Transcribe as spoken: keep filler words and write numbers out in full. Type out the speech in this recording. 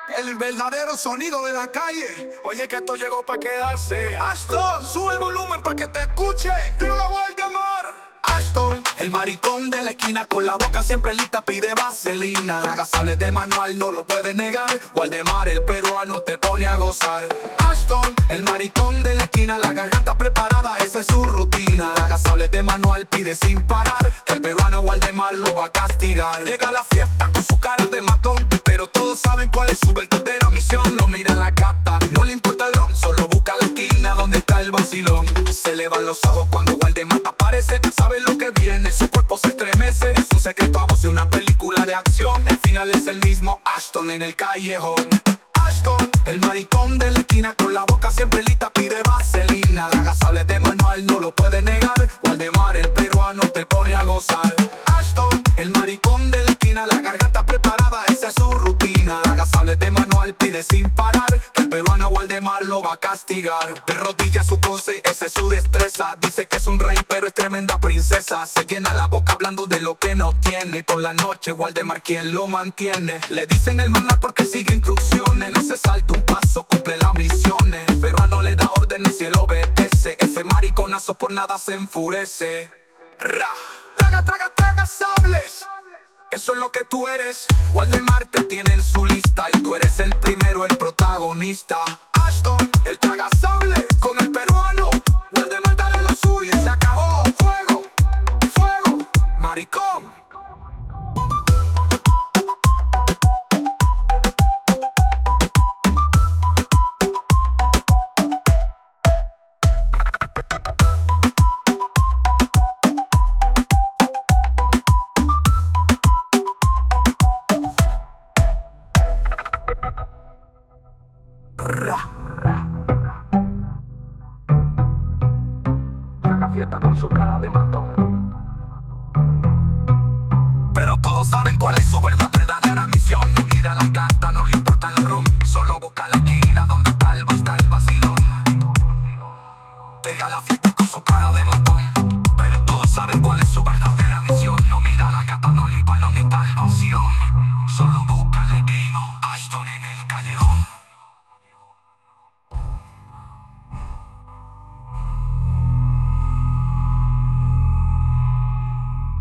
El verdadero sonido de la calle. Oye, que esto llegó para quedarse. Aston, sube el volumen para que te escuche. Dímelo, Waldemar. Aston, el maricón de la esquina, con la boca siempre lista, pide vaselina. Agasables de manual, no lo puedes negar. Waldemar, el peruano, te pone a gozar. Aston, el maricón de la esquina, la garganta preparada, esa es su rutina. Agasables de manual, pide sin parar. El peruano Waldemar lo va a castigar. Llega a la fiesta con su cara de matón, pero todos saben cuál es su verdadera misión. Lo mira en la cata, no le importa el ron, solo busca la esquina donde está el vacilón. Se le van los ojos cuando Waldemar aparece, sabe lo que viene, su cuerpo se estremece. Es un secreto a voz de una película de acción. El final es el mismo Aston en el callejón. Aston, el maricón de la esquina, con la boca siempre lista, pide vaselina. Agasables de manual, no lo puede negar. Waldemar, el peruano, te pone a gozar. Aston, el maricón de la esquina, la garganta preparada, esa es su rutina. Agasables de manual, pide sin parar. Que el peruano Waldemar lo va a castigar. De rodillas su pose, esa es su destreza. Dice que es un rey, pero es tremenda princesa. Se llena la boca hablando de lo que no tiene. Por la noche Waldemar quien lo mantiene. Le dicen el manual porque sigue instrucciones. No se salta un paso, cumple las misiones. El peruano le da órdenes y él obedece. Ese mariconazo por nada se enfurece. Ra. Traga, traga, traga sables. Eso es lo que tú eres. Waldemar te tiene en su lista y tú eres el primero, el protagonista. Aston, el traga sable con el peruano. Waldemar dale lo suyo y se acabó. Fuego, fuego, maricón. Saca fiesta con su cara de matón. Pero todos saben cuál es su verdadera misión. No mira la carta, no le importa el rum. Solo busca la esquina donde está el, está el vacilón. Deja la fiesta con su cara de matón. Pero todos saben cuál es su verdadera